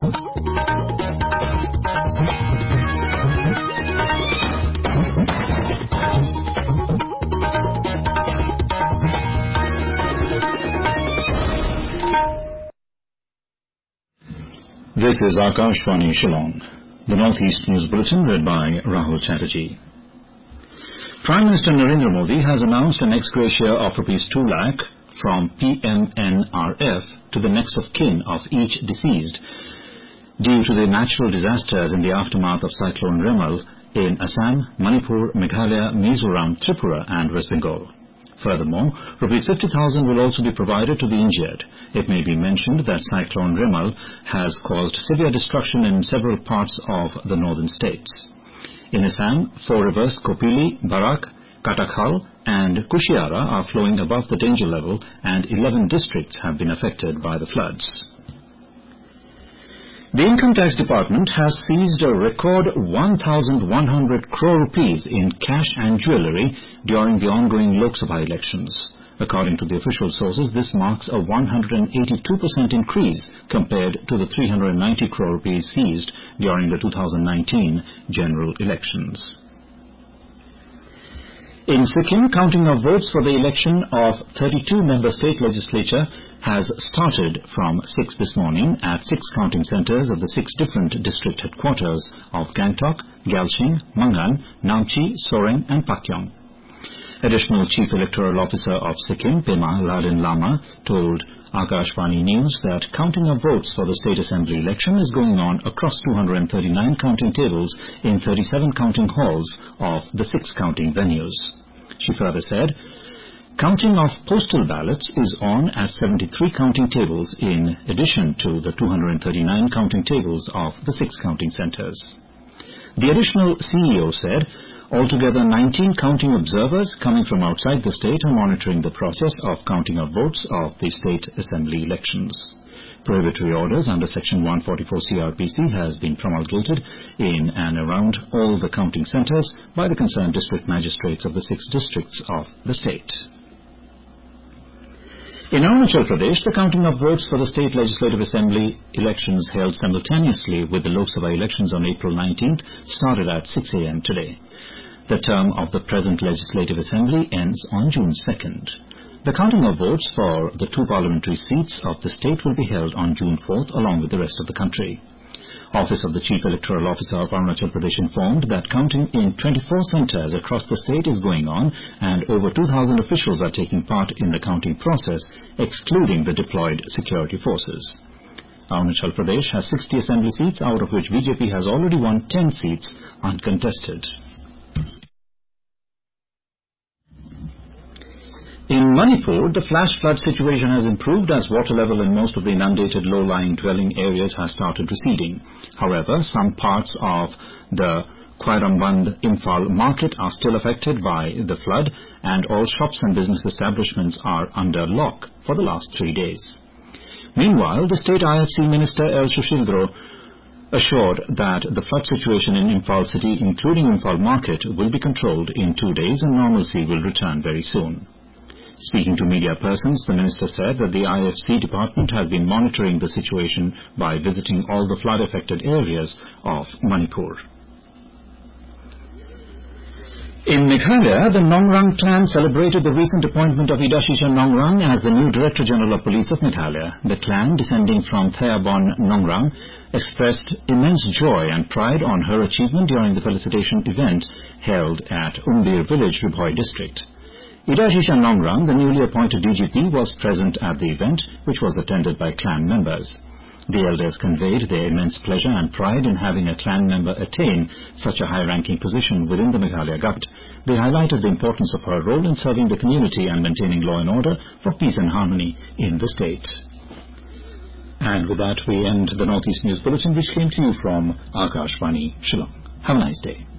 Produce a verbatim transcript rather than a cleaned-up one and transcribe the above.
This is Akashvani Shillong. The Northeast News Bulletin read by Rahul Chatterjee. Prime Minister Narendra Modi has announced an ex gratia of rupees two lakh from P M N R F to the next of kin of each deceased due to the natural disasters in the aftermath of Cyclone Remal in Assam, Manipur, Meghalaya, Mizoram, Tripura and West Bengal. Furthermore, rupees fifty thousand will also be provided to the injured. It may be mentioned that Cyclone Remal has caused severe destruction in several parts of the northern states. In Assam, four rivers Kopili, Barak, Katakhal and Kushiara are flowing above the danger level and eleven districts have been affected by the floods. The Income Tax Department has seized a record one thousand one hundred crore rupees in cash and jewellery during the ongoing Lok Sabha elections. According to the official sources, this marks a one hundred eighty-two percent increase compared to the three hundred ninety crore rupees seized during the two thousand nineteen general elections. In Sikkim, counting of votes for the election of thirty-two member state legislature has started from six this morning at six counting centres of the six different district headquarters of Gangtok, Gyaltsing, Mangan, Namchi, Soreng and Pakyong. Additional Chief Electoral Officer of Sikkim, Pema Lalin Lama, told Akashvani News that counting of votes for the State Assembly election is going on across two hundred thirty-nine counting tables in thirty-seven counting halls of the six counting venues. She further said, counting of postal ballots is on at seventy-three counting tables in addition to the two hundred thirty-nine counting tables of the six counting centres. The additional C E O said, altogether nineteen counting observers coming from outside the state are monitoring the process of counting of votes of the State Assembly elections. Prohibitory orders under Section one forty-four C R P C has been promulgated in and around all the counting centres by the concerned district magistrates of the six districts of the state. In Arunachal Pradesh, the counting of votes for the State Legislative Assembly elections held simultaneously with the Lok Sabha elections on April nineteenth started at six a m today. The term of the present Legislative Assembly ends on June second. The counting of votes for the two parliamentary seats of the state will be held on June fourth along with the rest of the country. Office of the Chief Electoral Officer of Arunachal Pradesh informed that counting in twenty-four centres across the state is going on and over two thousand officials are taking part in the counting process, excluding the deployed security forces. Arunachal Pradesh has sixty assembly seats, out of which B J P has already won ten seats uncontested. In Manipur, the flash flood situation has improved as water level in most of the inundated low-lying dwelling areas has started receding. However, some parts of the Khwairamband Imphal market are still affected by the flood and all shops and business establishments are under lock for the last three days. Meanwhile, the State I F C Minister L. Sushildro assured that the flood situation in Imphal city, including Imphal market, will be controlled in two days and normalcy will return very soon. Speaking to media persons, the minister said that the I F C department has been monitoring the situation by visiting all the flood-affected areas of Manipur. In Meghalaya, the Nongrang clan celebrated the recent appointment of Idashisha Nongrang as the new Director General of Police of Meghalaya. The clan, descending from Thayabon Nongrang, expressed immense joy and pride on her achievement during the felicitation event held at Umbir village, Ribhoi district. Idashisha Nongrang, the newly appointed D G P, was present at the event, which was attended by clan members. The elders conveyed their immense pleasure and pride in having a clan member attain such a high-ranking position within the Meghalaya government. They highlighted the importance of her role in serving the community and maintaining law and order for peace and harmony in the state. And with that, we end the Northeast News Bulletin, which came to you from Akashvani Shillong. Have a nice day.